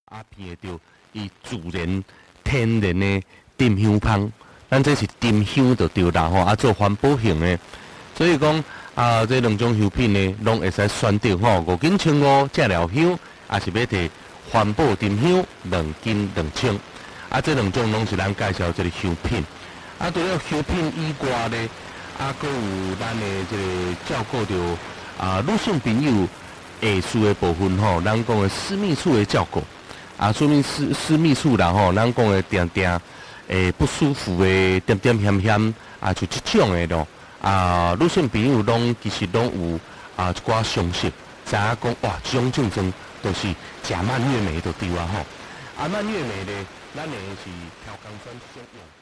啊闻会到伊自然天然的沉香香，咱这是沉香就对啦吼，啊做环保型的，所以讲这两种香品呢，拢会使选择吼5斤1,5这疗香，也是要摕环保沉香2斤2,000，这两种拢是咱介绍这个香品。除了香品以外呢，佫有咱的这个照顾到女性朋友下属的部分吼，咱讲的私密处的照顾私密处啦吼，咱讲的定不舒服的点险就这种的咯女性朋友其实拢有一寡常识，知影讲哇，这种症状就是食蔓越莓就对吼。蔓越莓呢，咱的是调光酸使用。